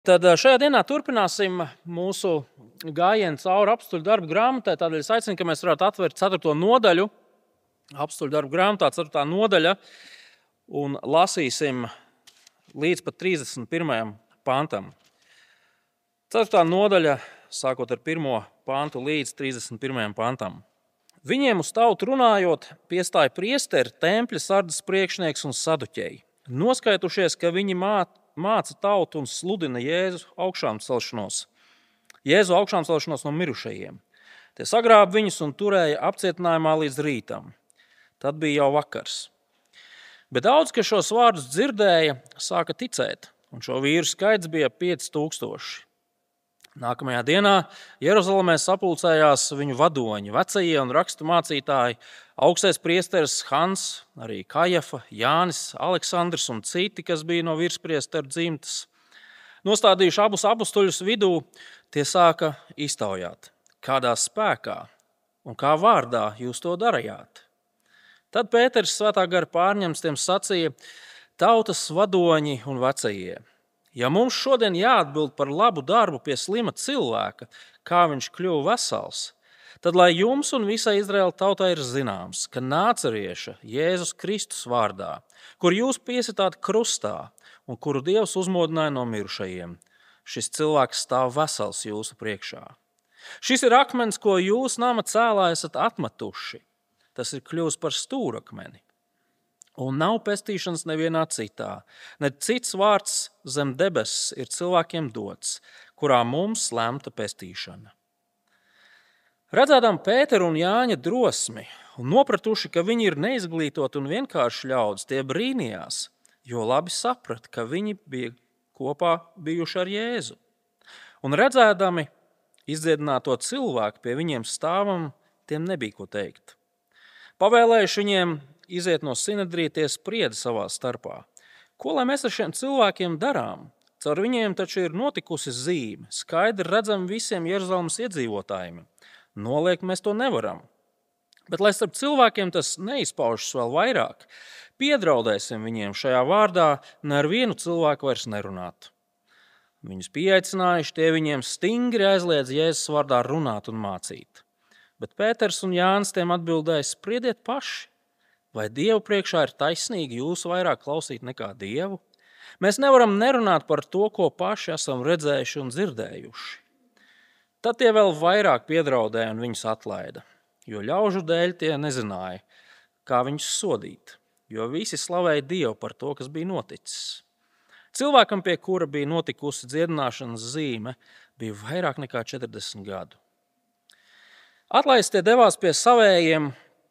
Tad šajā dienā turpināsim mūsu gājienu cauri apstuļu darbu grāmatai. Tādēļ es aicinu, ka mēs varētu atvērt 4. nodaļu, apstuļu darbu grāmatā, 4. nodaļa, un lasīsim līdz pat 31. pantam. 4. nodaļa, sākot ar 1. pantu līdz 31. pantam. Viņiem uz tautu runājot, piestāja priesteri, tempļa sardzes priekšnieks un saduķeji. Noskaitušies, ka viņi māca tautu un sludina Jēzu augšāmcelšanos no mirušajiem. Tie sagrāba viņus un turēja apcietinājumā līdz rītam. Tad bija jau vakars. Bet daudz, kas šos vārdus dzirdēja, sāka ticēt, un šo vīru skaits bija 5000. Nākamajā dienā Jeruzalemē sapulcējās viņu vadoņi, vecie un rakstu mācītāji, augstais priesteris Hans, arī Kajafa, Jānis, Aleksandrs un citi, kas bija no virspriesteru dzimtas. Nostādījuši abus apustuļus vidū, tie sāka iztaujāt, kādā spēkā un kā vārdā jūs to darījāt. Tad Pēters svētā gara pārņemts tiem sacīja: tautas vadoņi un vecie, ja mums šodien jāatbild par labu darbu pie slima cilvēka, kā viņš kļuva vesels, tad lai jums un visai Izraēla tautai ir zināms, ka nācerieša Jēzus Kristus vārdā, kur jūs piesitāt krustā un kuru Dievs uzmodināja no mirušajiem, šis cilvēks stāv vesels jūsu priekšā. Šis ir akmens, ko jūs nama cēlā esat atmetuši. Tas ir kļuvis par stūrakmeni. Un nav pestīšanas nevienā citā. Ne cits vārds zem debesis ir cilvēkiem dots, kurā mums lemta pestīšana. Redzēdam Pēteru un Jāņa drosmi un nopratuši, ka viņi ir neizglītoti un vienkārši ļaudis, tie brīnījās, jo labi saprat, ka viņi bija kopā bijuši ar Jēzu. Un redzēdami izdziedināto cilvēku pie viņiem stāvam, tiem nebija ko teikt. Pavēlējuši viņiem iziet no sinedrija, tie sprieda savā starpā. Ko lai mēs ar šiem cilvēkiem darām? Caur viņiem taču ir notikusi zīme, skaidri redzam visiem Jeruzalemes iedzīvotājiem. Noliegt mēs to nevaram. Bet lai starp cilvēkiem tas neizpaužas vēl vairāk, piedraudēsim viņiem šajā vārdā, ne ar vienu cilvēku vairs nerunāt. Viņus pieaicinājuši, tie viņiem stingri aizliedz Jēzus vārdā runāt un mācīt. Bet Pēters un Jānis tiem atbildēja: spriediet paši. Vai Dievu priekšā ir taisnīgi jūsu vairāk klausīt nekā Dievu? Mēs nevaram nerunāt par to, ko paši esam redzējuši un dzirdējuši. Tad tie vēl vairāk piedraudēja un viņus atlaida, jo ļaužu dēļ tie nezināja, kā viņus sodīt, jo visi slavēja Dievu par to, kas bija noticis. Cilvēkam, pie kura bija notikusi dziedināšanas zīme, bija vairāk nekā 40 gadu. Atlaistie devās pie savējiem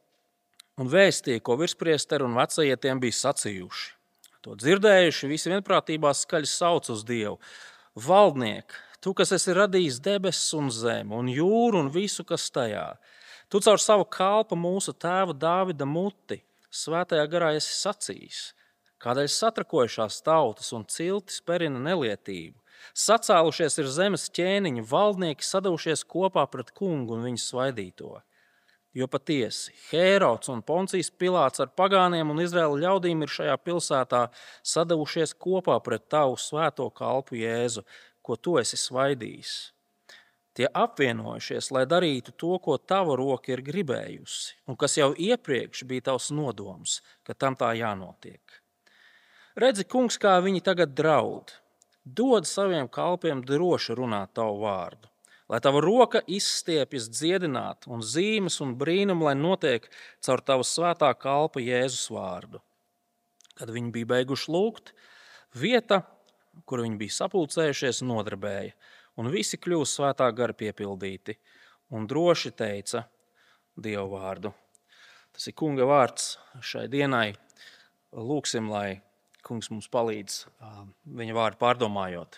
un vēstīja, ko virspriesteri un vecie tiem bija sacījuši. To dzirdējuši, visi vienprātībā skaļi sauc uz Dievu: Valdniek, tu, kas esi radījis debesis un zemi un jūru un visu, kas tajā, tu caur savu kalpa mūsu tēva Dāvida muti svētajā garā esi sacījis, kādēļ satrakojušās tautas un ciltis perina nelietību. Sacēlušies ir zemes ķēniņi, valdnieki sadavušies kopā pret kungu un viņu svaidīto. Jo patiesi, Hērods un Poncijas Pilāts ar pagāniem un Izraēla ļaudīm ir šajā pilsētā sadavušies kopā pret tavu svēto kalpu Jēzu, ko tu esi svaidījis. Tie apvienojušies, lai darītu to, ko tava roka ir gribējusi, un kas jau iepriekš bija tavs nodoms, ka tam tā jānotiek. Redzi, kungs, kā viņi tagad draud. Dod saviem kalpiem droši runāt tavu vārdu, lai tava roka izstiepjas dziedināt un zīmes un brīnumi, lai notiek caur tava svētā kalpa Jēzus vārdu. Kad viņi bija beiguši lūgt, vieta, kur viņi bija sapulcējušies, nodarbēja, un visi kļuva svētā gara piepildīti un droši teica Dievu vārdu. Tas ir kunga vārds šai dienai. Lūksim, lai kungs mums palīdz viņa vārdu pārdomājot.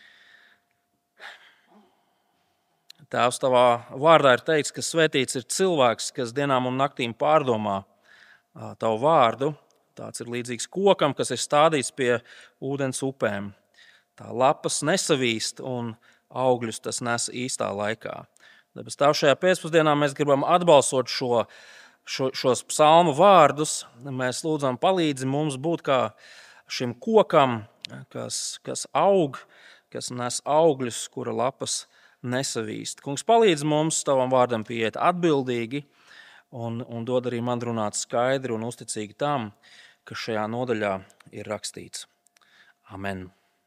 Tēvs, tavā vārdā ir teikts, ka svētīts ir cilvēks, kas dienām un naktīm pārdomā tavu vārdu. Tāds ir līdzīgs kokam, kas ir stādīts pie ūdens upēm. Tā lapas nesavīst un augļus tas nes īstā laikā. Tāpēc Tēvs, šajā pēcpusdienā mēs gribam atbalstot šos psalmu vārdus. Mēs lūdzam palīdzi mums būt kā šim kokam, kas aug kas nes augļus, kura lapas nesavīst. Kungs, palīdz mums tavam vārdam pieiet atbildīgi un dod arī man runāt skaidri un uzticīgi tam, kas šajā nodaļā ir rakstīts. Amen.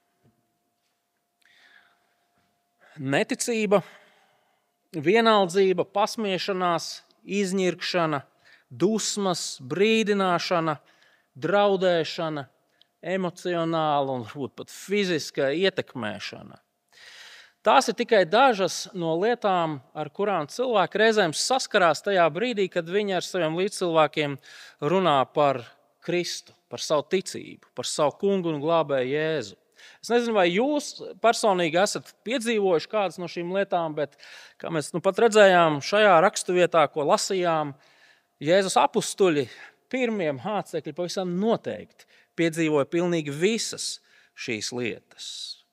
Neticība, vienaldzība, pasmiešanās, izņirkšana, dusmas, brīdināšana, draudēšana, emocionāla un varbūt pat fiziska ietekmēšana. Tās ir tikai dažas no lietām, ar kurām cilvēki reizēm saskarās tajā brīdī, kad viņi ar saviem līdzcilvēkiem runā par Kristu, par savu ticību, par savu kungu un glābēju Jēzu. Es nezinu, vai jūs personīgi esat piedzīvojuši kādas no šīm lietām, bet, kā mēs pat redzējām šajā raksturvietā, ko lasījām, Jēzus apustuļi, pirmie mācekļi pavisam noteikti piedzīvoja pilnīgi visas šīs lietas.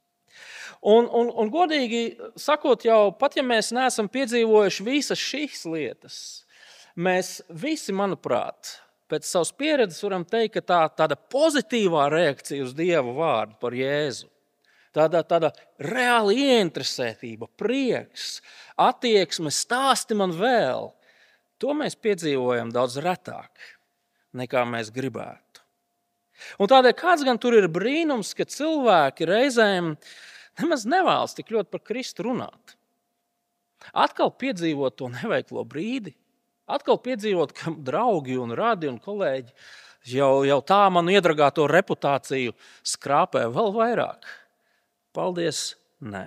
Un godīgi sakot, jau pat ja mēs neesam piedzīvojuši visas šīs lietas, mēs visi, manuprāt, pēc savas pieredzes varam teikt, ka tāda pozitīvā reakcija uz Dieva vārdu par Jēzu, tāda reāla ieinteresētība, prieks, attieksme, stāsti man vēl, to mēs piedzīvojam daudz retāk, nekā mēs gribētu. Un tādēļ kāds gan tur ir brīnums, ka cilvēki reizēm nemaz nevēlas tik ļoti par Kristu runāt. Atkal piedzīvot to neveiklo brīdi, atkal piedzīvot, ka draugi un radi un kolēģi jau tā manu iedragāto reputāciju skrāpē vēl vairāk. Paldies, nē.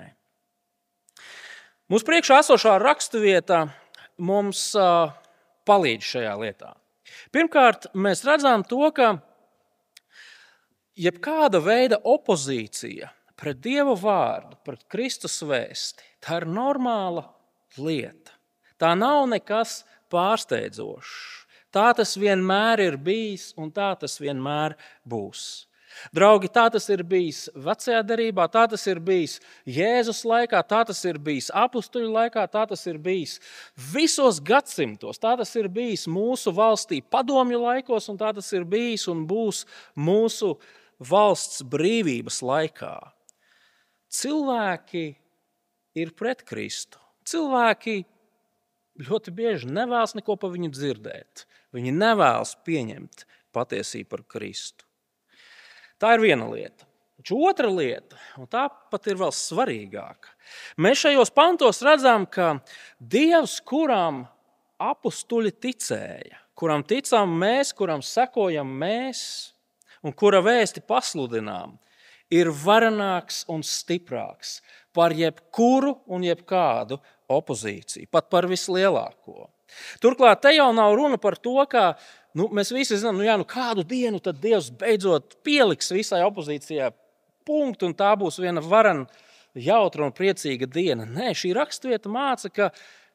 Mūsu priekšā esošā raksturvieta mums palīdz šajā lietā. Pirmkārt, mēs redzam to, ka jebkāda veida opozīcija pret Dieva vārdu, pret Kristus vēsti, tā ir normāla lieta. Tā nav nekas pārsteidzošs. Tā tas vienmēr ir bijis un tā tas vienmēr būs. Draugi, tā tas ir bijis vecajā derībā, tā tas ir bijis Jēzus laikā, tā tas ir bijis apustuļu laikā, tā tas ir bijis visos gadsimtos, tā tas ir bijis mūsu valstī padomju laikos un tā tas ir bijis un būs mūsu valsts brīvības laikā. Cilvēki ir pret Kristu. Cilvēki ļoti bieži nevēlas neko par viņu dzirdēt. Viņi nevēlas pieņemt patiesību par Kristu. Tā ir viena lieta. Taču otra lieta, un tā pat ir vēl svarīgāka. Mēs šajos pantos redzam, ka Dievs, kuram apustuļi ticēja, kuram ticām mēs, kuram sekojam mēs, un kura vēsti pasludinām, ir varenāks un stiprāks par jebkuru un jebkādu opozīciju, pat par vislielāko. Turklāt te jau nav runa par to, ka mēs visi zinām, kādu dienu tad Dievs beidzot pieliks visai opozīcijai punktu, un tā būs viena varena, jautra un priecīga diena. Nē, šī raksturvieta māca, ka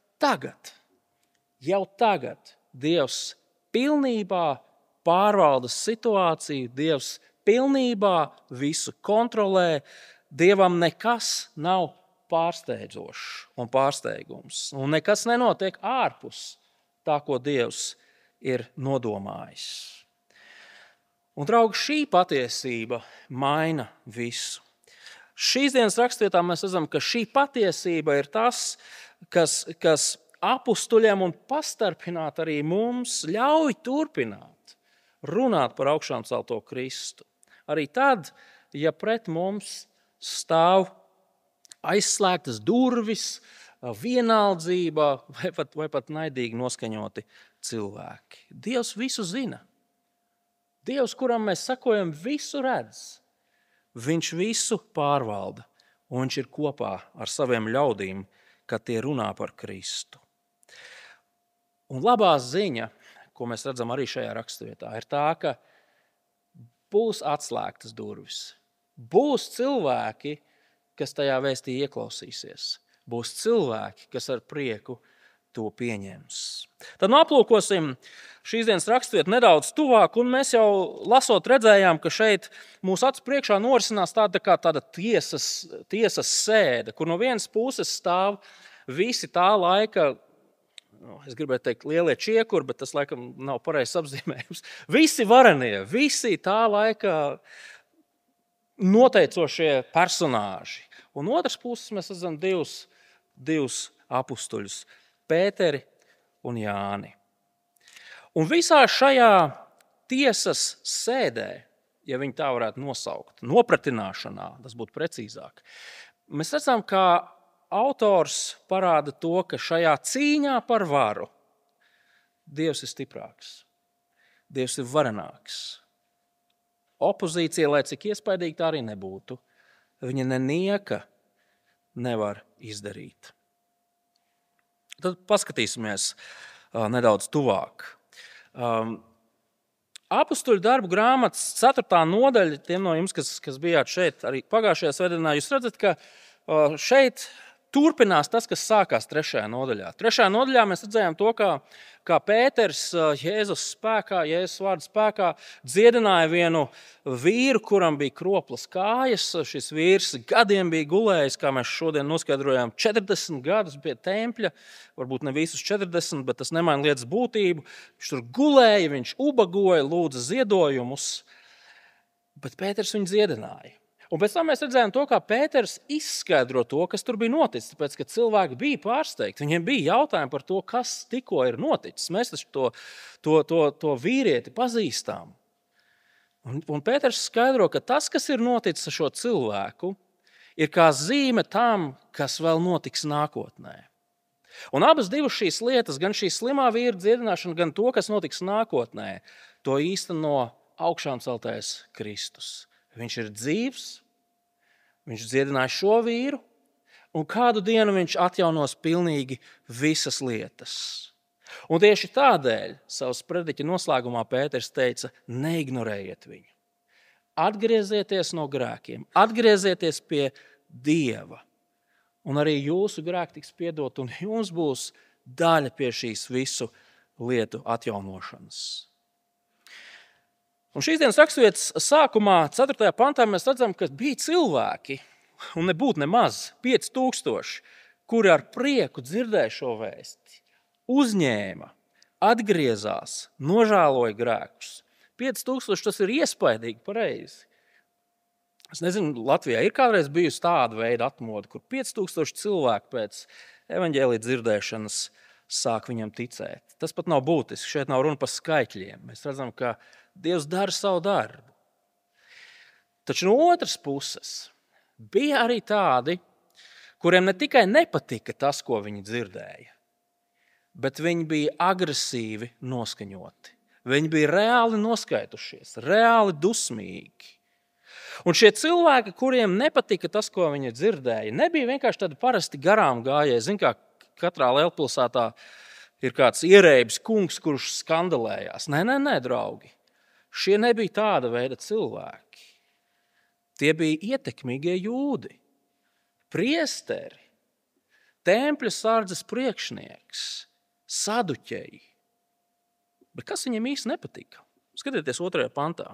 jau tagad Dievs pilnībā pārvalda situāciju, Dievs pilnībā visu kontrolē, Dievam nekas nav pārsteidzošs un pārsteigums, un nekas nenotiek ārpus tā, ko Dievs ir nodomājis. Un, draugi, šī patiesība maina visu. Šīs dienas raksturvietā mēs redzam, ka šī patiesība ir tas, kas apustuļiem un pastarpināt arī mums ļauj turpināt runāt par augšām celto Kristu. Arī tad, ja pret mums stāv aizslēgtas durvis, vienaldzība vai pat naidīgi noskaņoti cilvēki. Dievs visu zina. Dievs, kuram mēs sakojam, visu redz. Viņš visu pārvalda, un viņš ir kopā ar saviem ļaudīm, kad tie runā par Kristu. Un labā ziņa, ko mēs redzam arī šajā raksturvietā, ir tā, ka būs atslēgtas durvis. Būs cilvēki, kas tajā vēstī ieklausīsies. Būs cilvēki, kas ar prieku to pieņems. Tad aplūkosim šīs dienas raksturvietu nedaudz tuvāk, un mēs jau lasot redzējām, ka šeit mūsu acu priekšā norisinās tāda tiesas sēde, kur no vienas puses stāv visi tā laika, es gribētu teikt lielie čiekuri, bet tas laikam nav pareizs apzīmējums. Visi varenie, visi tā laika noteicošie personāži. Un otrs puses mēs redzam divus apustuļus – Pēteri un Jāni. Un visā šajā tiesas sēdē, ja viņi tā varētu nosaukt, nopratināšanā, tas būtu precīzāk, mēs redzam, ka autors parāda to, ka šajā cīņā par varu Dievs ir stiprāks, Dievs ir varenāks. Opozīcija, lai cik iespaidīgi tā arī nebūtu, viņa nenieka nevar izdarīt. Tad paskatīsimies nedaudz tuvāk. Apustuļu darbu grāmatas 4. nodaļa, tiem no jums, kas bijāt šeit arī pagājušajā svētdienā, jūs redzat, ka šeit turpinās tas, kas sākās 3. nodaļā. 3. nodaļā mēs redzējām to, kā Pēters Jēzus vārda spēkā dziedināja vienu vīru, kuram bija kroplas kājas. Šis vīrs gadiem bija gulējis, kā mēs šodien noskaidrojām, 40 gadus pie tempļa. Varbūt ne visus 40, bet tas nemaina lietas būtību. Viņš tur gulēja, viņš ubagoja, lūdza ziedojumus, bet Pēters viņu dziedināja. Un pēc tam mēs redzējām to, kā Pēters izskaidro to, kas tur bija noticis, tāpēc, ka cilvēki bija pārsteigti. Viņiem bija jautājumi par to, kas tikko ir noticis. Mēs taču to vīrieti pazīstam. Un Pēters skaidro, ka tas, kas ir noticis ar šo cilvēku, ir kā zīme tam, kas vēl notiks nākotnē. Un abas divas šīs lietas, gan šī slimā vīra dziedināšana, gan to, kas notiks nākotnē, to īsteno augšām celtais Kristus. Viņš ir dzīvs, viņš dziedināja šo vīru, un kādu dienu viņš atjaunos pilnīgi visas lietas. Un tieši tādēļ savas prediķa noslēgumā Pēters teica, neignorējiet viņu. Atgriezieties no grēkiem, atgriezieties pie Dieva, un arī jūsu grēki tiks piedot, un jums būs daļa pie šīs visu lietu atjaunošanas. Un šīs dienas raksturvietas sākumā, 4. pantā, mēs redzam, ka bija cilvēki, un nebūtu nemaz 5000, kuri ar prieku dzirdēja šo vēsti, uzņēma, atgriezās, nožēloja grēkus. 5000 tas ir iespaidīgi pareizi. Es nezinu, Latvijā ir kādreiz bijusi tāda veida atmoda, kur 5000 cilvēku pēc evaņģēlija dzirdēšanas sāk viņam ticēt. Tas pat nav būtiski, šeit nav runa par skaitļiem. Mēs redzam, ka Dievs dara savu darbu. Taču no otras puses bija arī tādi, kuriem ne tikai nepatika tas, ko viņi dzirdēja, bet viņi bija agresīvi noskaņoti. Viņi bija reāli noskaitušies, reāli dusmīgi. Un šie cilvēki, kuriem nepatika tas, ko viņi dzirdēja, nebija vienkārši tādi parasti garām gājēji. Zin, kā katrā lielpilsētā ir kāds ierēbis kungs, kurš skandalējās. Nē, draugi. Šie nebija tāda veida cilvēki. Tie bija ietekmīgie jūdi, priesteri, tempļa sardzes priekšnieks, saduķeji. Bet kas viņiem īsti nepatika? Skatieties 2. pantā.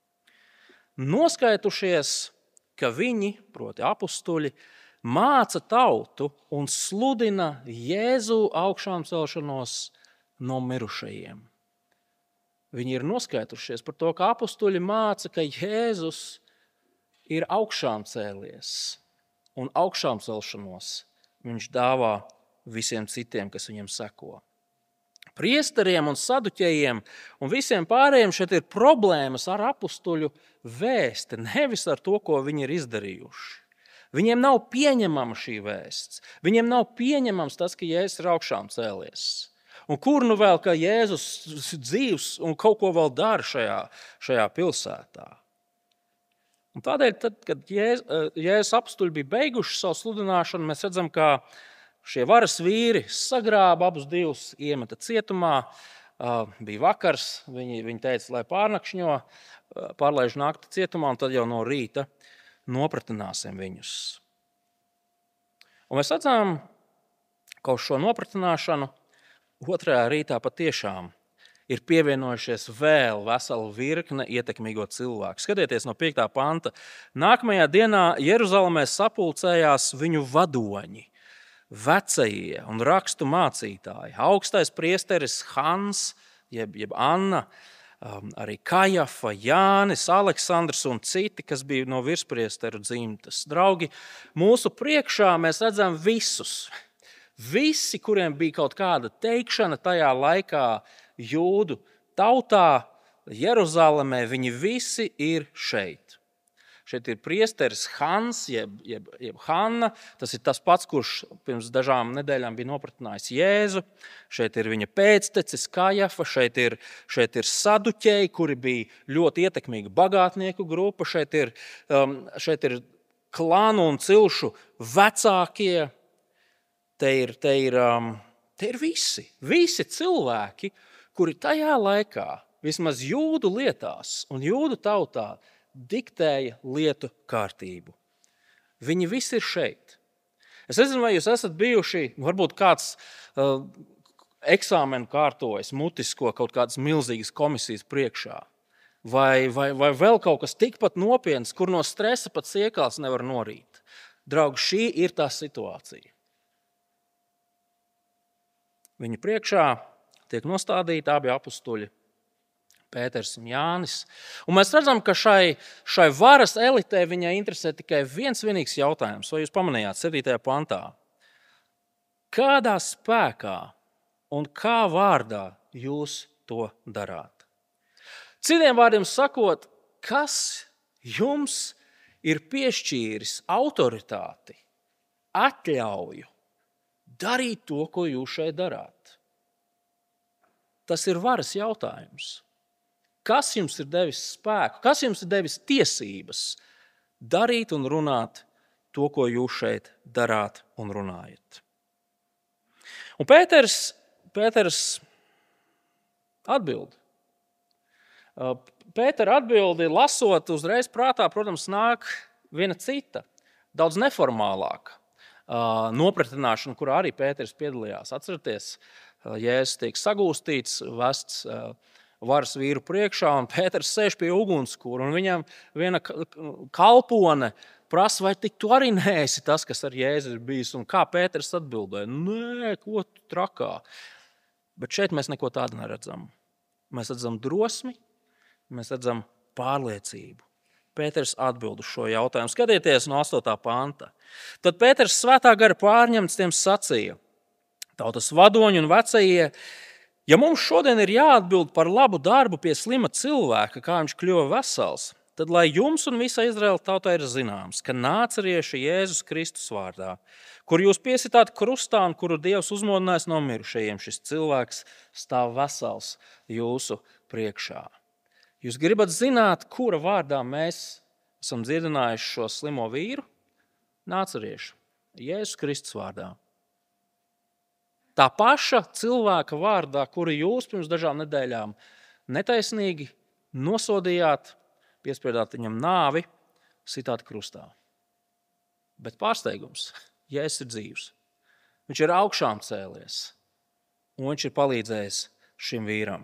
Noskaitušies, ka viņi, proti apustuļi, māca tautu un sludina Jēzu augšām celšanos no mirušajiem. Viņi ir noskaitušies par to, ka apustuļi māca, ka Jēzus ir augšām cēlies un augšām celšanos viņš dāvā visiem citiem, kas viņam seko. Priesteriem un saduķējiem un visiem pārējiem šeit ir problēmas ar apustuļu vēsti, nevis ar to, ko viņi ir izdarījuši. Viņiem nav pieņemama šī vēsts. Viņiem nav pieņemams tas, ka Jēzus ir augšām cēlies. Un kur nu vēl, ka Jēzus dzīvs un kaut ko vēl dara šajā pilsētā. Un tādēļ, kad Jēzus apustuļi bija beiguši savu sludināšanu, mēs redzam, ka šie varas vīri sagrāba abus divus, iemeta cietumā. Bija vakars, viņi teica, lai pārnakšņo, pārlaiž nakti cietumā, un tad jau no rīta nopratināsim viņus. Un mēs redzam, ka uz šo nopratināšanu otrajā rītā patiešām ir pievienojušies vēl vesela virkne ietekmīgo cilvēku. Skatieties no 5. panta. Nākamajā dienā Jeruzalemē sapulcējās viņu vadoņi, vecie un rakstu mācītāji, augstais priesteris Hans, jeb Anna, arī Kajafa, Jānis, Aleksandrs un citi, kas bija no virspriesteru dzimtas. Draugi, mūsu priekšā mēs redzam visus. Visi, kuriem bija kaut kāda teikšana tajā laikā jūdu tautā, Jeruzalemē, viņi visi ir šeit. Šeit ir priesteris Hans, jeb Hanna. Tas ir tas pats, kurš pirms dažām nedēļām bija nopratinājis Jēzu. Šeit ir viņa pēctecis Kajafa, šeit ir saduķeji, kuri bija ļoti ietekmīga bagātnieku grupa. Šeit ir klānu un cilšu vecākie. Te ir visi cilvēki, kuri tajā laikā, vismaz jūdu lietās un jūdu tautā, diktēja lietu kārtību. Viņi visi ir šeit. Es nezinu, vai jūs esat bijuši, varbūt kāds eksāmenu kārtojas mutisko kaut kādas milzīgas komisijas priekšā. Vai vēl kaut kas tikpat nopietns, kur no stresa pat siekals nevar norīt. Draugi, šī ir tā situācija. Viņa priekšā tiek nostādīti abi apustuļi, Pēters un Jānis. Un mēs redzam, ka šai varas elitē viņai interesē tikai viens vienīgs jautājums. Vai jūs pamanījāt 7. pantā? Kādā spēkā un kā vārdā jūs to darāt? Citiem vārdiem sakot, kas jums ir piešķīris autoritāti, atļauju darīt to, ko jūs šeit darāt? Tas ir varas jautājums. Kas jums ir devis spēku? Kas jums ir devis tiesības darīt un runāt to, ko jūs šeit darāt un runājat? Un Pēters atbild. Pētera atbildi lasot uzreiz prātā, protams, nāk viena cita, daudz neformālāka nopratināšana, kurā arī Pēters piedalījās. Atceraties, Jēzus tiek sagūstīts, vests varas vīru priekšā, un Pēters sēž pie ugunskura, un viņam viena kalpone prasa, vai tik tu arī neesi tas, kas ar Jēzu ir bijis, un kā Pēters atbildēja, nē, ko tu trakā. Bet šeit mēs neko tādu neredzam. Mēs redzam drosmi, mēs redzam pārliecību. Pēters atbild uz šo jautājumu. Skatieties no 8. panta. Tad Pēters svētā gara pārņemts tiem sacīja, tautas vadoņi un vecie, ja mums šodien ir jāatbild par labu darbu pie slima cilvēka, kā viņš kļuva vesels, tad lai jums un visai Izraēla tautai ir zināms, ka nācerieši Jēzus Kristus vārdā, kur jūs piesitāt krustā un kuru Dievs uzmodinājis no mirušajiem, šis cilvēks stāv vesels jūsu priekšā. Jūs gribat zināt, kura vārdā mēs esam dziedinājuši šo slimo vīru? Nācerieši, Jēzus Kristus vārdā. Tā paša cilvēka vārdā, kuru jūs pirms dažām nedēļām netaisnīgi nosodījāt, piespriedāt viņam nāvi, sitāt krustā. Bet pārsteigums, Jēzus ir dzīvs. Viņš ir augšām cēlies, un viņš ir palīdzējis šim vīram.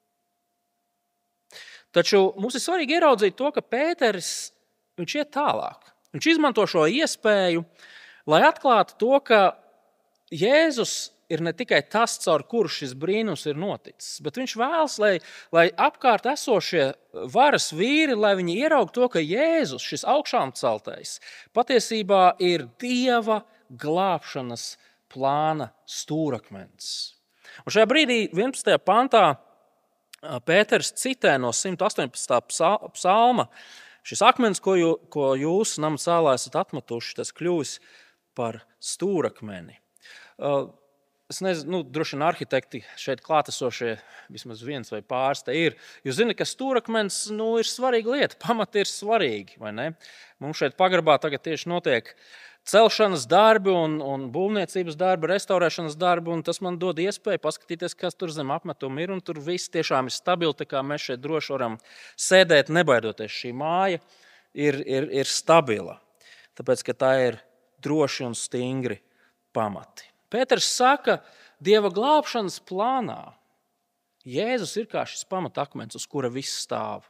Taču mums ir svarīgi ieraudzīt to, ka Pēteris, viņš iet tālāk. Viņš izmanto šo iespēju, lai atklātu to, ka Jēzus ir ne tikai tas, caur kuru šis brīnums ir noticis, bet viņš vēlas, lai apkārt esošie varas vīri, lai viņi ieraugtu to, ka Jēzus, šis augšām celtais, patiesībā ir Dieva glābšanas plāna stūrakmens. Un šajā brīdī 11. pantā Pēters citē no 118. psalma, šis akmens, ko jūs nama cēlā esat atmetuši, tas kļūs par stūrakmeni. Es nezinu, droši vien arhitekti šeit klātesošie, vismaz viens vai pāris te ir. Jūs zināt, ka stūrakmens ir svarīga lieta, pamati ir svarīgi, vai ne? Mums šeit pagrabā tagad tieši notiek celšanas darbi un būvniecības darbi, restaurēšanas darbi, un tas man dod iespēju paskatīties, kas tur zem apmetuma ir, un tur viss tiešām ir stabili, tā kā mēs šeit droši varam sēdēt, nebaidoties. Šī māja ir stabila, tāpēc, ka tā ir droši un stingri pamati. Pēters saka, Dieva glābšanas plānā Jēzus ir kā šis pamatakmens, uz kura viss stāv.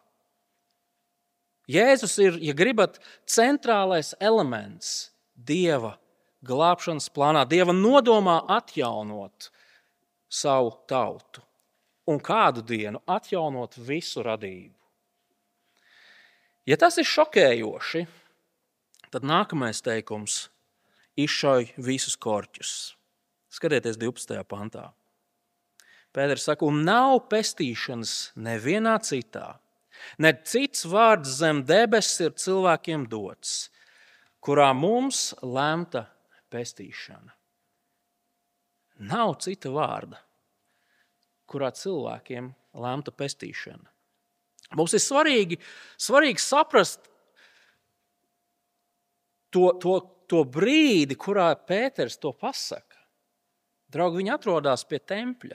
Jēzus ir, ja gribat, centrālais elements Dieva glābšanas plānā, Dieva nodomā atjaunot savu tautu. un kādu dienu atjaunot visu radību. Ja tas ir šokējoši, tad nākamais teikums izšauj visus korķus. Skatieties 12. pantā. Pēters saka, un nav pestīšanas nevienā citā. Ne cits vārds zem debesis ir cilvēkiem dots, kurā mums lemta pestīšana. Nav cita vārda, kurā cilvēkiem lemta pestīšana. Mums ir svarīgi saprast to brīdi, kurā Pēters to pasaka. Draugi, viņi atrodas pie tempļa.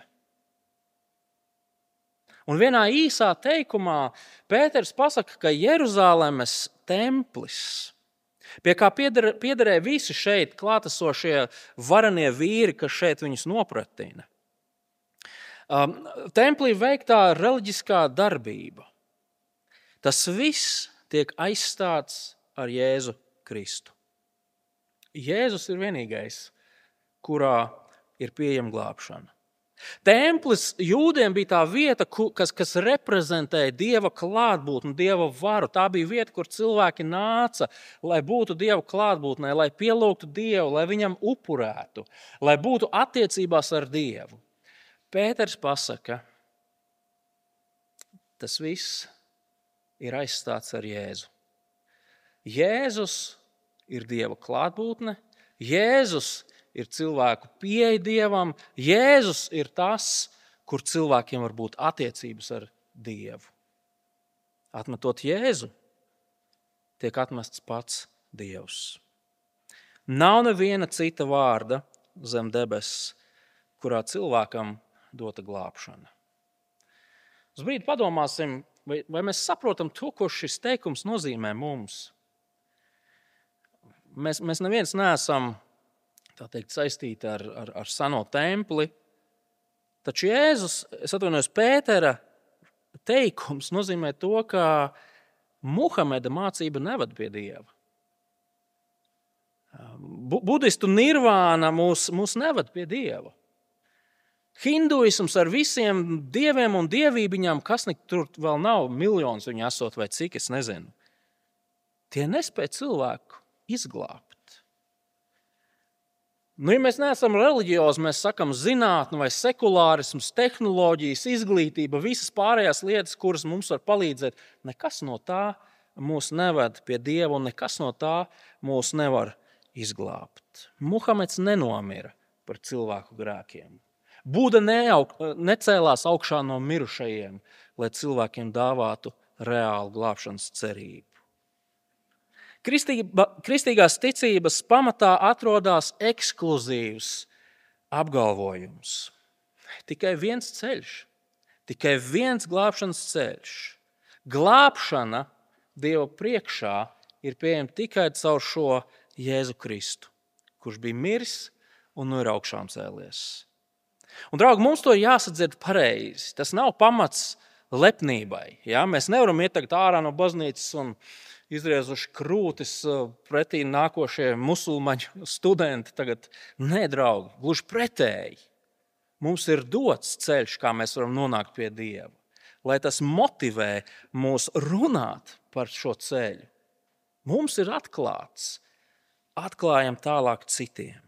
Un vienā īsā teikumā Pēters pasaka, ka Jeruzalemes templis, pie kā piederēja visi šeit klātesošie varenie vīri, kas šeit viņus nopratina. Templī veiktā reliģiskā darbība. Tas viss tiek aizstāts ar Jēzu Kristu. Jēzus ir vienīgais, kurā ir pieejama glābšana. Templis jūdiem bija tā vieta, kas reprezentēja Dieva klātbūtni, Dieva varu. Tā bija vieta, kur cilvēki nāca, lai būtu Dieva klātbūtnē, lai pielūgtu Dievu, lai viņam upurētu, lai būtu attiecībās ar Dievu. Pēters pasaka, tas viss ir aizstāts ar Jēzu. Jēzus ir Dieva klātbūtne, Jēzus ir cilvēku pieeja Dievam, Jēzus ir tas, kur cilvēkiem var būt attiecības ar Dievu. Atmetot Jēzu, tiek atmests pats Dievs. Nav neviena cita vārda zem debesis, kurā cilvēkam dota glābšana. Uz brīdi padomāsim, vai mēs saprotam to, ko šis teikums nozīmē mums. Mēs neviens neesam tā teikt, saistīti ar seno templi, taču Jēzus, es atvainojos, Pētera teikums nozīmē to, ka Muhameda mācība neved pie Dieva. Budistu nirvāna mūs neved pie Dieva. Hinduisms ar visiem dieviem un dievībiņām, kas tur vēl nav, miljons viņu esot vai cik, es nezinu. Tie nespēj cilvēku izglābt. Ja mēs neesam reliģiozi, mēs sakam zinātne vai sekulārisms, tehnoloģijas, izglītība, visas pārējās lietas, kuras mums var palīdzēt, nekas no tā mūs neved pie Dieva un nekas no tā mūs nevar izglābt. Muhameds nenomira par cilvēku grēkiem. Buda necēlās augšā no mirušajiem, lai cilvēkiem dāvātu reālu glābšanas cerību. Kristīgās ticības pamatā atrodas ekskluzīvs apgalvojums. Tikai viens ceļš, tikai viens glābšanas ceļš. Glābšana Dieva priekšā ir pieejama tikai caur šo Jēzu Kristu, kurš bija miris un nu ir augšām cēlies. Un, draugi, mums to jāsadzird pareizi. Tas nav pamats lepnībai. Ja? Mēs nevaram iet tagad ārā no baznīcas un izriezuši krūtis pretī nākošie musulmaņu studenti. Nē, draugi, gluži pretēji. Mums ir dots ceļš, kā mēs varam nonākt pie Dieva. Lai tas motivē mūs runāt par šo ceļu. Mums ir atklāts. Atklājam tālāk citiem.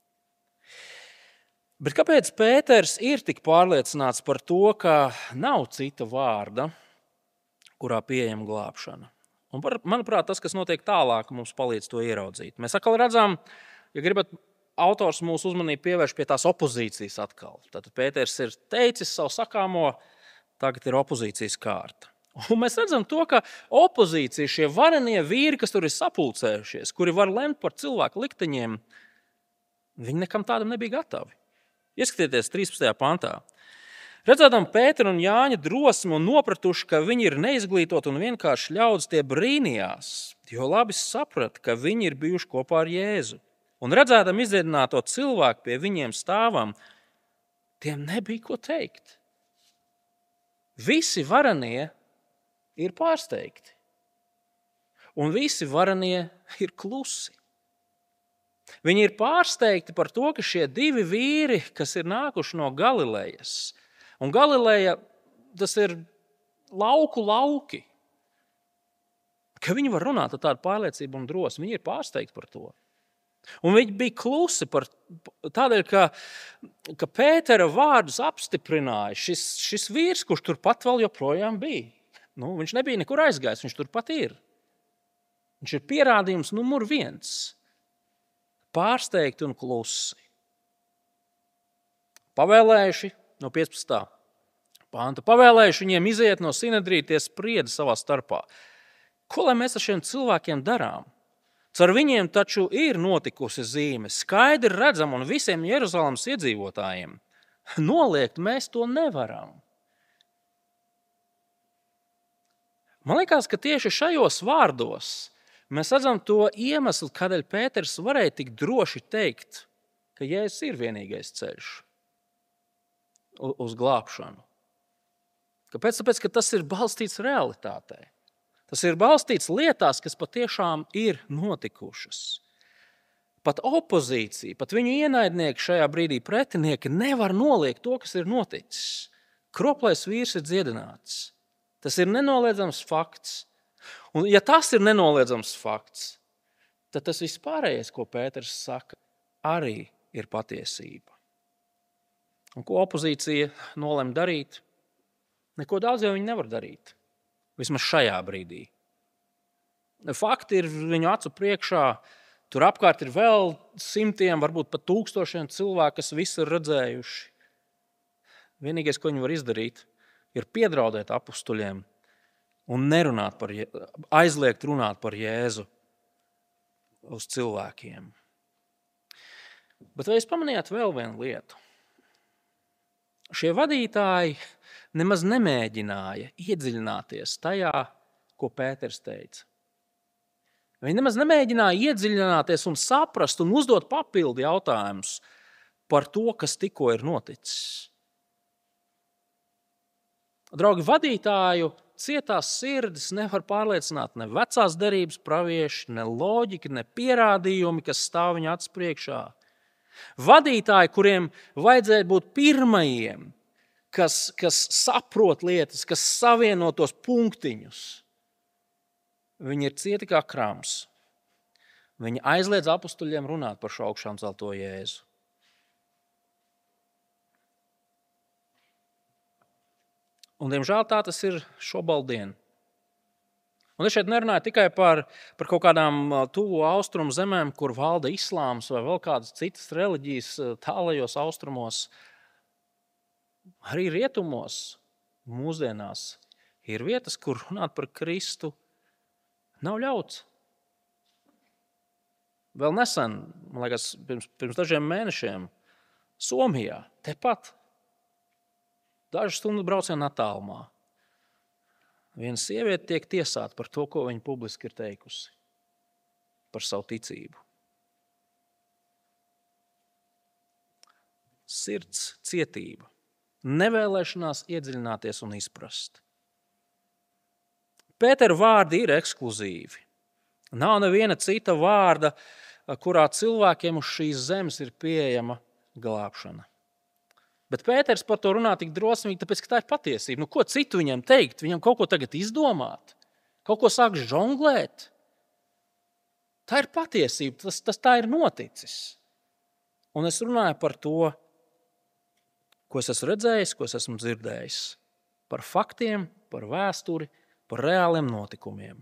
Bet kāpēc Pēters ir tik pārliecināts par to, ka nav cita vārda, kurā pieejama glābšana? Un, manuprāt, tas, kas notiek tālāk, mums palīdz to ieraudzīt. Mēs atkal redzam, ja gribat, autors mūsu uzmanību pievērš pie tās opozīcijas atkal. Tātad Pēters ir teicis savu sakāmo, tagad ir opozīcijas kārta. Un mēs redzam to, ka opozīcija, šie varenie vīri, kas tur ir sapulcējušies, kuri var lemt par cilvēku likteņiem, viņi nekam tādam nebija gatavi. Ieskatieties 13. pantā. Redzēdam Pētera un Jāņa drosmi un nopratuši, ka viņi ir neizglītoti un vienkārši ļaudis, tie brīnījās, jo labi saprata, ka viņi ir bijuši kopā ar Jēzu. Un redzēdam izdziedināto cilvēku pie viņiem stāvam, tiem nebija ko teikt. Visi varenie ir pārsteigti. Un visi varenie ir klusi. Viņi ir pārsteigti par to, ka šie divi vīri, kas ir nākuši no Galilejas Un Galileja, tas ir lauki. Ka viņi var runāt ar tādu pārliecību un drosmi. Viņi ir pārsteigti par to. Un viņi bija klusi tādēļ, ka Pētera vārdus apstiprināja šis vīrs, kurš turpat vēl joprojām bija. Viņš nebija nekur aizgājis, viņš turpat ir. Viņš ir pierādījums numur 1. Pārsteigti un klusi. Pavēlējuši no 15. panta. Pavēlējuši viņiem iziet no Sinedrija, tie sprieda savā starpā. Ko lai mēs ar šiem cilvēkiem darām? Caur viņiem taču ir notikusi zīme, skaidri redzam un visiem Jeruzalemes iedzīvotājiem. Noliegt mēs to nevaram. Man liekas, ka tieši šajos vārdos mēs redzam to iemeslu, kādēļ Pēters varēja tik droši teikt, ka Jēzus ir vienīgais ceļš uz glābšanu. Kāpēc? Tāpēc, ka tas ir balstīts realitātē. Tas ir balstīts lietās, kas patiešām ir notikušas. Pat opozīcija, pat viņu ienaidnieki šajā brīdī pretinieki nevar noliegt to, kas ir noticis. Kroplais vīrs ir dziedināts. Tas ir nenoliedzams fakts. Un ja tas ir nenoliedzams fakts, tad tas viss pārējais, ko Pēters saka, arī ir patiesība. Un ko opozīcija nolem darīt? Neko daudz jau viņi nevar darīt. Vismaz šajā brīdī. Fakti ir viņu acu priekšā. Tur apkārt ir vēl simtiem, varbūt pat tūkstošiem cilvēku, kas visu ir redzējuši. Vienīgais, ko viņi var izdarīt, ir piedraudēt apustuļiem un aizliegt runāt par Jēzu uz cilvēkiem. Bet vai jūs pamanījāt vēl vienu lietu? Šie vadītāji nemaz nemēģināja iedziļināties tajā, ko Pēters teica. Viņi nemaz nemēģināja iedziļināties un saprast un uzdot papildu jautājumus par to, kas tikko ir noticis. Draugi, vadītāju cietās sirdis nevar pārliecināt ne vecās derības pravieši, ne loģika, ne pierādījumi, kas stāv viņa acu priekšā. Vadītāji, kuriem vajadzēja būt pirmajiem, kas saprot lietas, kas savieno tos punktiņus, viņi ir cieti kā krams. Viņi aizliedz apustuļiem runāt par šo augšām celto Jēzu. Un, diemžēl, tā tas ir šobaldien. Un es šeit nerunāju tikai par kaut kādām tuvu austrumu zemēm, kur valda islāms vai vēl kādas citas reliģijas tālajos austrumos. Arī rietumos mūsdienās ir vietas, kur runāt par Kristu nav ļauts. Vēl nesen, man liekas, pirms dažiem mēnešiem, Somijā, tepat, dažu stundu braucienu attālumā, viena sieviete tiek tiesāta par to, ko viņa publiski ir teikusi par savu ticību. Sirds cietība, nevēlēšanās iedziļināties un izprast. Pētera vārdi ir ekskluzīvi. Nav neviena cita vārda, kurā cilvēkiem uz šīs zemes ir pieejama glābšana. Bet Pēters par to runā tik drosmīgi, tāpēc, ka tā ir patiesība. Ko citu viņam teikt? Viņam kaut ko tagad izdomāt? Kaut ko sāk žonglēt? Tā ir patiesība, tas tā ir noticis. Un es runāju par to, ko es esmu redzējis, ko es esmu dzirdējis. Par faktiem, par vēsturi, par reāliem notikumiem.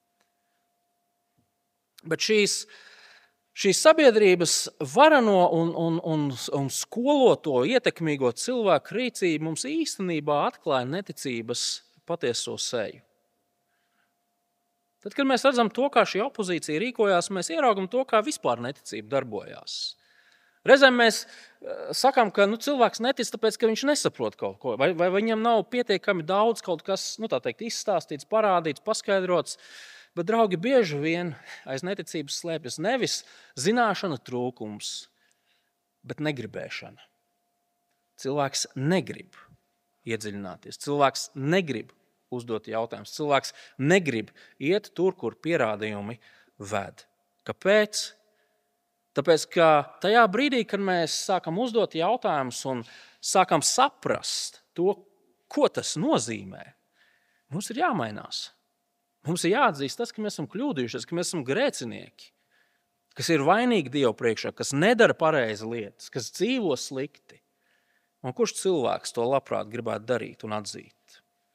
Bet šīs sabiedrības varano un skoloto ietekmīgo cilvēku rīcība mums īstenībā atklāja neticības patieso seju. Tad, kad mēs redzam to, kā šī opozīcija rīkojās, mēs ieraugam to, kā vispār neticība darbojās. Reizēm mēs sakām, ka cilvēks netic, tāpēc, ka viņš nesaprot kaut ko, vai viņam nav pietiekami daudz kaut kas, izstāstīts, parādīts, paskaidrots. Bet, draugi, bieži vien aiz neticības slēpjas nevis zināšana trūkums, bet negribēšana. Cilvēks negrib iedziļināties, cilvēks negrib uzdot jautājumus, cilvēks negrib iet tur, kur pierādījumi ved. Kāpēc? Tāpēc, ka tajā brīdī, kad mēs sākam uzdot jautājumus un sākam saprast to, ko tas nozīmē, mums ir jāmainās. Mums ir jāatzīst tas, ka mēs esam kļūdījušies, ka mēs esam grēcinieki, kas ir vainīgi Dievu priekšā, kas nedara pareizi lietas, kas dzīvo slikti. Un kurš cilvēks to labprāt gribētu darīt un atzīt?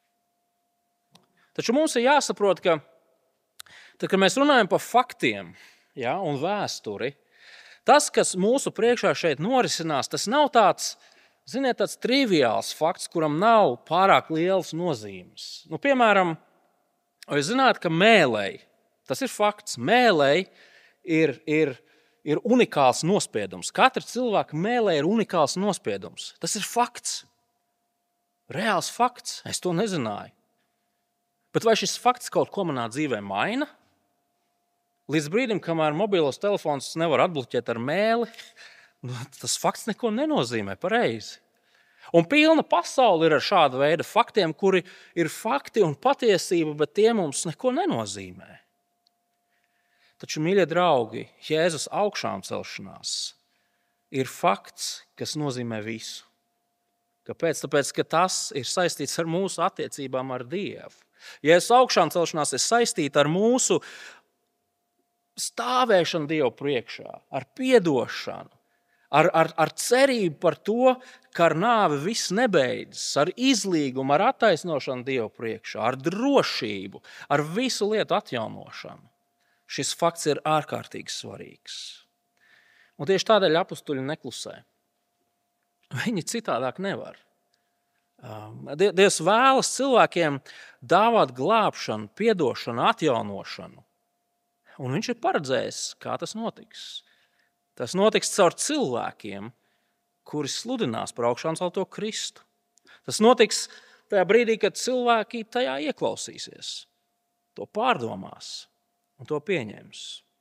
Taču mums ir jāsaprot, ka tad, kad mēs runājam par faktiem, ja, un vēsturi, tas, kas mūsu priekšā šeit norisinās, tas nav tāds, ziniet, tāds triviāls fakts, kuram nav pārāk lielas nozīmes. Piemēram, vai zināt, ka mēlei, tas ir fakts, mēlei ir unikāls nospiedums. Katra cilvēka mēlē ir unikāls nospiedums. Tas ir fakts. Reāls fakts. Es to nezināju. Bet vai šis fakts kaut ko manā dzīvē maina? Līdz brīdim, kamēr mobilos telefons nevar atbloķēt ar mēli, tas fakts neko nenozīmē pareizi. Un pilna pasaule ir ar šādu veidu faktiem, kuri ir fakti un patiesība, bet tie mums neko nenozīmē. Taču, mīļie draugi, Jēzus augšām celšanās ir fakts, kas nozīmē visu. Kāpēc? Tāpēc, ka tas ir saistīts ar mūsu attiecībām ar Dievu. Jēzus augšām celšanās ir saistīta ar mūsu stāvēšanu Dievu priekšā, ar piedošanu, ar cerību par to, ka ar nāvi viss nebeidzas, ar izlīgumu, ar attaisnošanu Dievu priekšā, ar drošību, ar visu lietu atjaunošanu. Šis fakts ir ārkārtīgi svarīgs. Un tieši tādēļ apustuļi neklusē. Viņi citādāk nevar. Dievs vēlas cilvēkiem dāvāt glābšanu, piedošanu, atjaunošanu. Un viņš ir paredzējis, kā tas notiks. Tas notiks caur cilvēkiem, kuri sludinās par augšām celto Kristu. Tas notiks tajā brīdī, kad cilvēki tajā ieklausīsies, to pārdomās un to pieņems.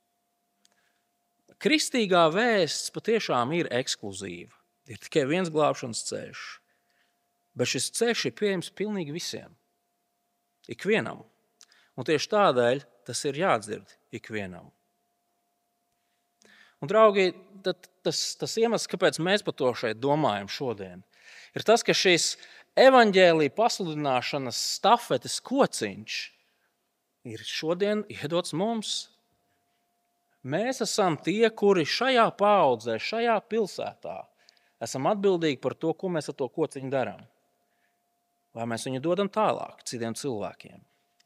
Kristīgā vēsts patiešām ir ekskluzīva. Ir tikai viens glābšanas ceļš. Bet šis ceļš ir pieejams pilnīgi visiem. Ikvienam. Un tieši tādēļ tas ir jādzird ikvienam. Un, draugi, tas iemesls, kāpēc mēs par to šeit domājam šodien, ir tas, ka šis evaņģēlija pasludināšanas stafetes kociņš ir šodien iedots mums. Mēs esam tie, kuri šajā paaudzē, šajā pilsētā esam atbildīgi par to, ko mēs ar to kociņu darām. Vai mēs viņu dodam tālāk citiem cilvēkiem.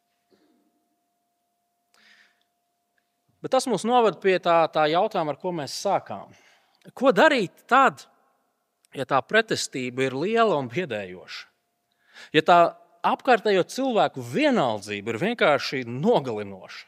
Bet tas mūs noved pie tā jautājuma, ar ko mēs sākām. Ko darīt tad, ja tā pretestība ir liela un biedējoša? Ja tā apkārtējo cilvēku vienaldzība ir vienkārši nogalinoša?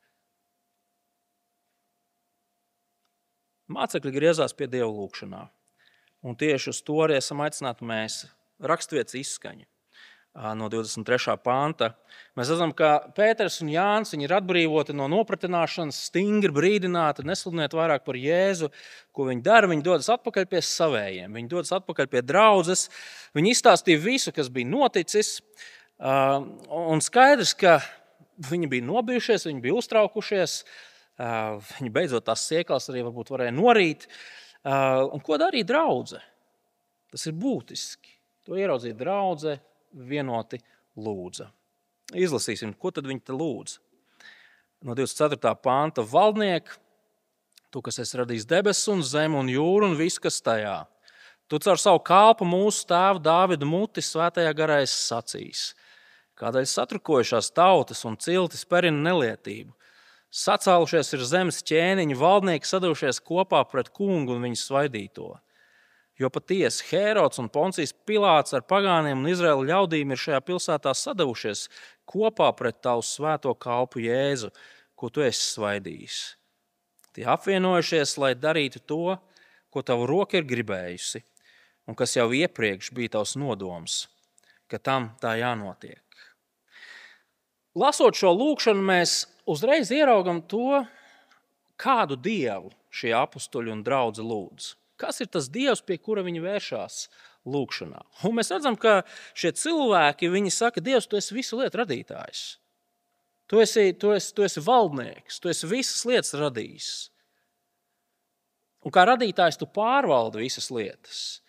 Mācekļi griezās pie Dieva lūgšanā. Un tieši uz to arī esam aicināti mēs. Raksturvietas izskaņa no 23. panta. Mēs redzam, ka Pēters un Jānis ir atbrīvoti no nopratināšanas, stingri brīdināti, nesludiniet vairāk par Jēzu. Ko viņi dara? Viņi dodas atpakaļ pie savējiem. Viņi dodas atpakaļ pie draudzes. Viņi izstāstīja visu, kas bija noticis. Un skaidrs, ka viņi bija nobijušies, viņi bija uztraukušies. Viņi beidzot tās siekals arī varbūt varēja norīt. Un ko darīja draudze? Tas ir būtiski. To ieraudzīja draudze, vienoti lūdza. Izlasīsim, ko tad viņi te lūdza. No 24. panta: Valdniek, tu, kas esi radījis debesis un zemi un jūru un visu, kas tajā. Tu caur savu kalpu mūsu tēvu Dāvidu muti svētajā garā esi sacījis. Kādēļ satrukojušās tautas un ciltis perina nelietību. Sacēlušies ir zemes ķēniņi, valdnieki sadevušies kopā pret kungu un viņu svaidīto. Jo patiesi Hērods un Poncijas Pilāts ar pagāniem un Izraēla ļaudīm ir šajā pilsētā sadevušies kopā pret tavu svēto kalpu Jēzu, ko tu esi svaidījis. Tie apvienojušies, lai darītu to, ko tavu roka ir gribējusi, un kas jau iepriekš bija tavs nodoms, ka tam tā jānotiek. Lasot šo lūkšanu, mēs uzreiz ieraugam to, kādu dievu šie apustuļi un draudze lūdz. Kas ir tas dievs, pie kura viņi vēršās lūkšanā? Un mēs redzam, ka šie cilvēki, viņi saka, Dievs, tu esi visu lietu radītājs. Tu esi valdnieks, tu esi visas lietas radījis. Un kā radītājs tu pārvaldi visas lietas.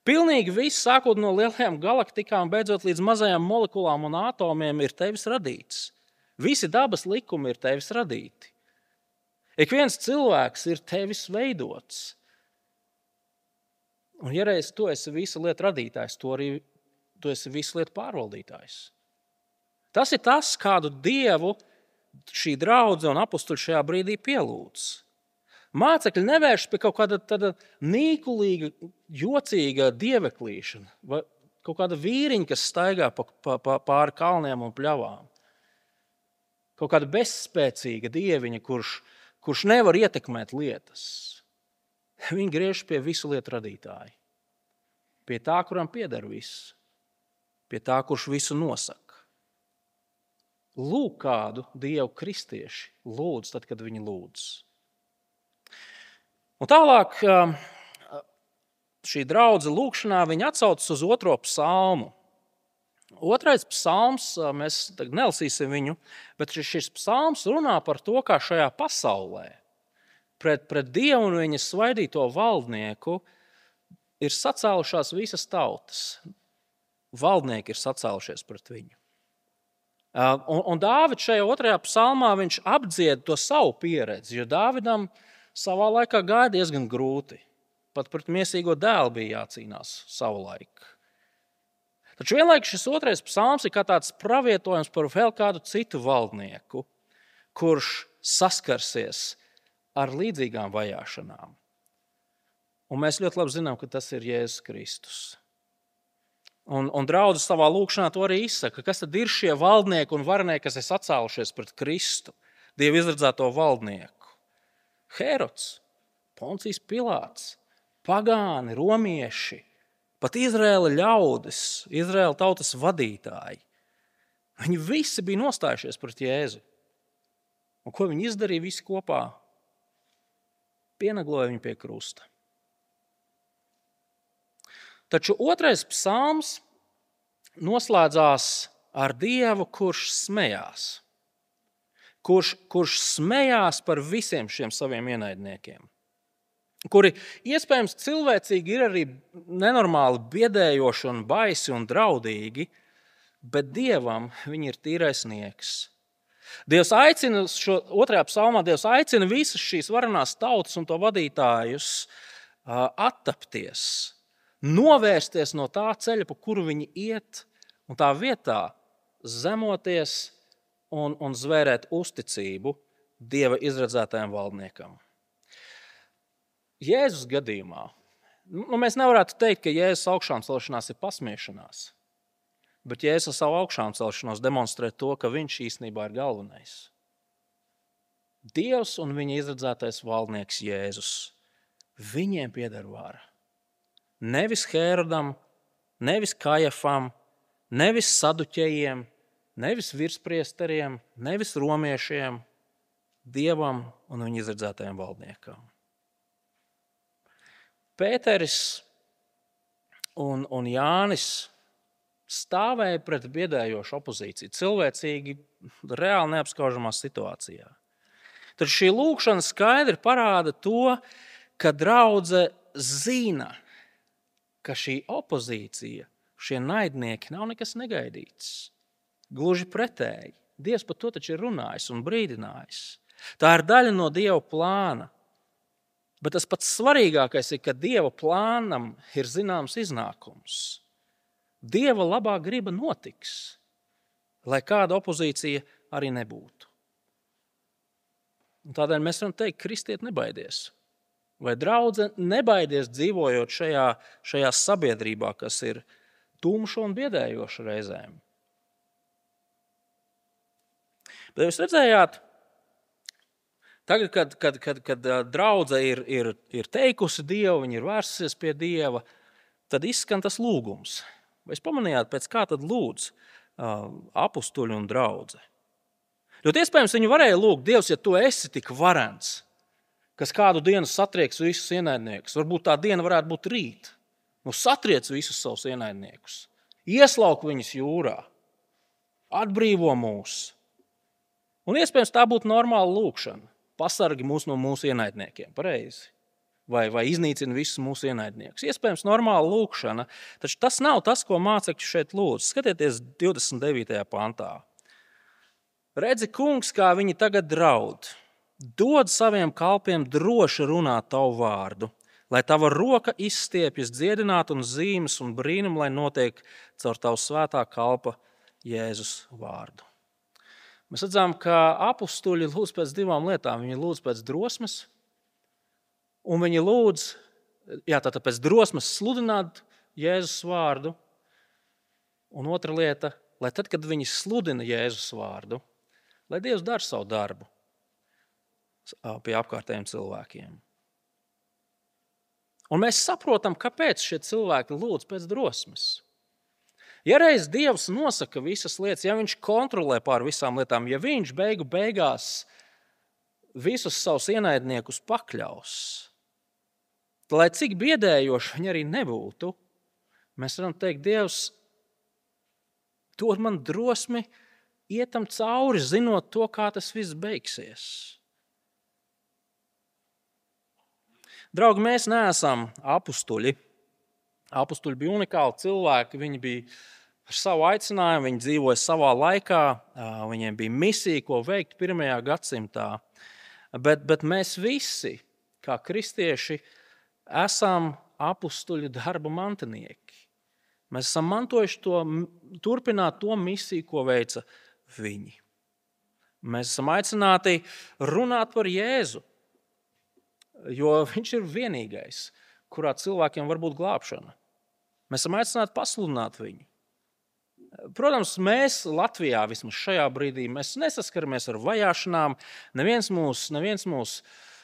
Pilnīgi viss, sākot no lielajām galaktikām, beidzot līdz mazajām molekulām un atomiem, ir tevis radīts. Visi dabas likumi ir tevis radīti. Ik viens cilvēks ir tevis veidots. Un, ja reiz tu esi visu lietu radītājs, to arī tu esi visu lietu pārvaldītājs. Tas ir tas, kādu Dievu šī draudze un apustuļi šajā brīdī pielūdz. Mācekļi nevērš pie kaut kāda tāda nīkulīga, jocīga dieveklīšana, vai kaut kāda vīriņa, kas staigā pāri kalniem un pļavām. Kaut kāda bezspēcīga dieviņa, kurš nevar ietekmēt lietas. Viņi griež pie visu lietu radītāja. Pie tā, kuram pieder viss. Pie tā, kurš visu nosaka. Lūk, kādu Dievu kristieši lūdz tad, kad viņi lūdz. Un tālāk šī draudze lūkšanā viņa atsaucas uz 2. psalmu. 2. psalms, mēs tagad nelasīsim viņu, bet šis psalms runā par to, kā šajā pasaulē pret Dievu un viņa svaidīto valdnieku ir sacēlušās visas tautas. Valdnieki ir sacēlušies pret viņu. Un Dāvids šajā 2. psalmā viņš apdzied to savu pieredzi, jo Dāvidam savā laikā gāja diezgan grūti. Pat pret miesīgo dēlu bija jācīnās savulaik. Taču vienlaikus šis 2. psalms ir kā tāds pravietojums par vēl kādu citu valdnieku, kurš saskarsies ar līdzīgām vajāšanām. Un mēs ļoti labi zinām, ka tas ir Jēzus Kristus. Un draudze savā lūkšanā to arī izsaka. Kas tad ir šie valdnieki un varnieki, kas ir sacēlušies pret Kristu, Dievu izredzēto valdnieku? Herods, Poncijs Pilāts, pagāni, romieši, pat Izraēla ļaudis, Izraēla tautas vadītāji. Viņi visi bija nostājušies pret Jēzu. Un ko viņi izdarīja visi kopā? Pienagloja viņu pie krusta. Taču 2. psalms noslēdzās ar Dievu, kurš smējās. Kurš smējās par visiem šiem saviem ienaidniekiem, kuri iespējams cilvēcīgi ir arī nenormāli biedējoši un baisi un draudīgi, bet Dievam viņi ir tīrais sniegs. Dievs aicina šo 2. psalmā, Dievs aicina visas šīs varenās tautas un to vadītājus attapties, novērsties no tā ceļa, pa kuru viņi iet, un tā vietā zemoties un zvērēt uzticību Dieva izredzētajam valdniekam. Jēzus gadījumā mēs nevarētu teikt, ka Jēzus augšām celšanās ir pasmiešanās, bet Jēzus ar savu augšām celšanos demonstrē to, ka viņš īstenībā ir galvenais. Dievs un viņa izredzētais valdnieks Jēzus, viņiem pieder vara. Nevis Hērodam, nevis Kajafam, nevis saduķejiem, nevis virspriesteriem, nevis romiešiem, Dievam un viņa izredzētajiem valdniekam. Pēteris un Jānis stāvēja pret biedējošu opozīciju, cilvēcīgi, reāli neapskaužamā situācijā. Tad šī lūkšana skaidri parāda to, ka draudze zina, ka šī opozīcija, šie naidnieki nav nekas negaidīts. Gluži pretēji. Dievs par to taču ir runājis un brīdinājis. Tā ir daļa no Dieva plāna. Bet tas pats svarīgākais ir, ka Dieva plānam ir zināms iznākums. Dieva labā griba notiks, lai kāda opozīcija arī nebūtu. Un tādēļ mēs varam teikt, kristiet nebaidies. Vai draudze nebaidies dzīvojot šajā sabiedrībā, kas ir tumša un biedējoša reizēm. Bet jūs redzējāt, tagad, kad draudze ir teikusi Dievu, viņa ir vērsusies pie Dieva, tad izskan tas lūgums. Vai jūs pamanījāt, pēc kā tad lūdz apustuļi un draudze? Ļoti iespējams, viņi varēja lūgt, Dievs, ja tu esi tik varens, kas kādu dienu satrieks visus ienaidniekus, varbūt tā diena varētu būt rīt. Satriec visus savus ienaidniekus, ieslauk viņus jūrā, atbrīvo mūs. Un iespējams tā būtu normāla lūkšana. Pasargi mūs no mūsu ienaidniekiem. Pareizi. vai iznīcina visus mūsu ienaidniekus. Iespējams, normāla lūkšana, taču tas nav tas, ko mācekļi šeit lūdz. Skatieties 29. pantā. Redzi, kungs, kā viņi tagad draud. Dod saviem kalpiem droši runāt tavu vārdu, lai tava roka izstiepjas dziedināt un zīmes un brīnum, lai notiek caur tavu svētā kalpa Jēzus vārdu. Mēs redzam, ka apustuļi lūdz pēc divām lietām. Viņi lūdz pēc drosmes, un viņi lūdz tātad pēc drosmes sludināt Jēzus vārdu. Un otra lieta, lai tad, kad viņi sludina Jēzus vārdu, lai Dievs dara savu darbu pie apkārtējiem cilvēkiem. Un mēs saprotam, kāpēc šie cilvēki lūdz pēc drosmes. Ja reiz Dievs nosaka visas lietas, ja viņš kontrolē pār visām lietām, ja viņš beigās visus savus ienaidniekus pakļaus, lai cik biedējoši viņi arī nebūtu, mēs varam teikt, Dievs dod man drosmi iet tam cauri, zinot to, kā tas viss beigsies. Draugi, mēs neesam apustuļi. Apustuļi bija unikāli cilvēki, viņi bija ar savu aicinājumu, viņi dzīvoja savā laikā, viņiem bija misija, ko veikt 1. gadsimtā. Bet mēs visi, kā kristieši, esam apustuļu darba mantinieki. Mēs esam mantojuši turpināt to misiju, ko veica viņi. Mēs esam aicināti runāt par Jēzu, jo viņš ir vienīgais, kurā cilvēkiem var būt glābšana. Mēs esam aicināti pasludināt viņu. Protams, mēs Latvijā vismaz šajā brīdī mēs nesaskaramies ar vajāšanām. Neviens mūs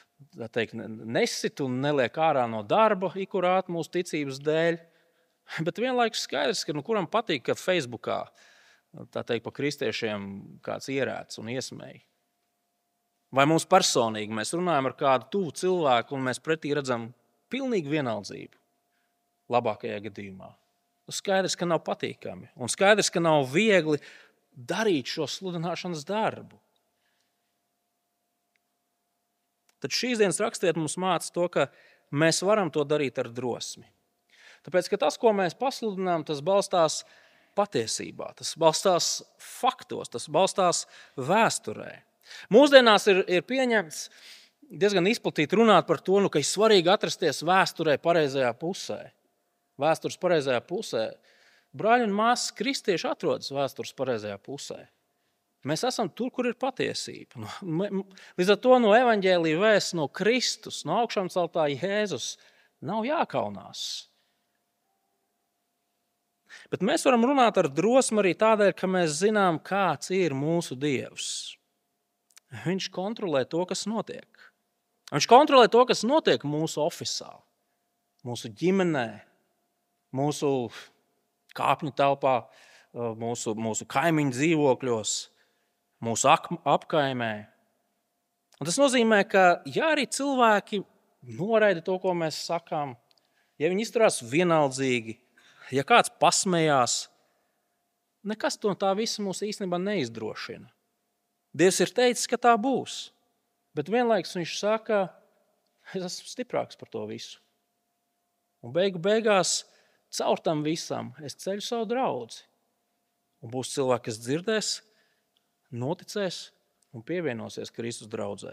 nesit un neliek ārā no darba ikurāt mūsu ticības dēļ. Bet vienlaikus skaidrs, ka kuram patīk, ka Facebookā pa kristiešiem kāds ierēts un iesmēja. Vai mums personīgi mēs runājam ar kādu tuvu cilvēku un mēs pretī redzam pilnīgu vienaldzību labākajā gadījumā. Skaidrs, ka nav patīkami un skaidrs, ka nav viegli darīt šo sludināšanas darbu. Tad šīs dienas rakstiet mums māca to, ka mēs varam to darīt ar drosmi. Tāpēc, ka tas, ko mēs pasludinām, tas balstās patiesībā, tas balstās faktos, tas balstās vēsturē. Mūsdienās ir pieņemts diezgan izplatīti runāt par to, ka ir svarīgi atrasties vēsturē pareizajā pusē. Vēstures pareizajā pusē. Brāļi un māsas kristieši atrodas vēstures pareizajā pusē. Mēs esam tur, kur ir patiesība. Līdz ar to no evaņģēlija vēsts, no Kristus, no augšām celtā Jēzus nav jākaunās. Bet mēs varam runāt ar drosmi arī tādēļ, ka mēs zinām, kāds ir mūsu Dievs. Viņš kontrolē to, kas notiek. Viņš kontrolē to, kas notiek mūsu ofisā, mūsu ģimenē, mūsu kāpņu telpā, mūsu kaimiņu dzīvokļos, mūsu apkaimē. Un tas nozīmē, ka ja arī cilvēki noraida to, ko mēs sakām, ja viņi izturās vienaldzīgi, ja kāds pasmējās, nekas no tā visa mūs īstenībā neizdrošina. Dievs ir teicis, ka tā būs, bet vienlaikus viņš saka, es esmu stiprāks par to visu. Un beigās caur tam visam es ceļu savu draudzi. Un būs cilvēki, kas dzirdēs, noticēs un pievienosies Kristus draudzei.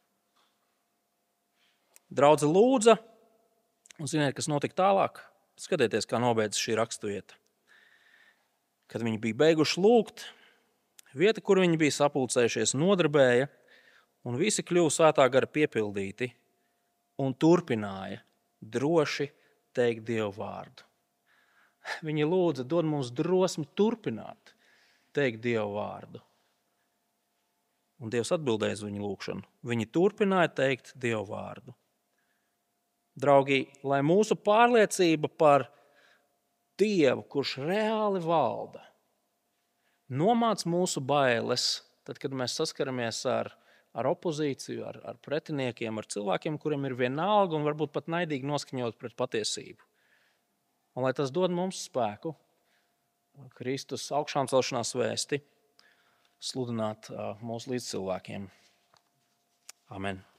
Draudze lūdza, un ziniet, kas notika tālāk? Skatieties, kā nobeidz šī raksturvieta. Kad viņi bija beiguši lūgt, vieta, kur viņi bija sapulcējušies, nodarbēja, un visi kļuva svētā gara piepildīti un turpināja droši teikt Dievu vārdu. Viņi lūdza, dod mums drosmi turpināt teikt Dievu vārdu. Un Dievs atbildēja uz viņu lūgšanu. Viņi turpināja teikt Dievu vārdu. Draugi, lai mūsu pārliecība par Dievu, kurš reāli valda, nomāc mūsu bailes, tad, kad mēs saskaramies ar opozīciju, ar pretiniekiem, ar cilvēkiem, kuriem ir vienalga un varbūt pat naidīgi noskaņot pret patiesību. Un lai tas dod mums spēku, Kristus augšām celšanās vēsti, sludināt mūsu līdzcilvēkiem. Amen.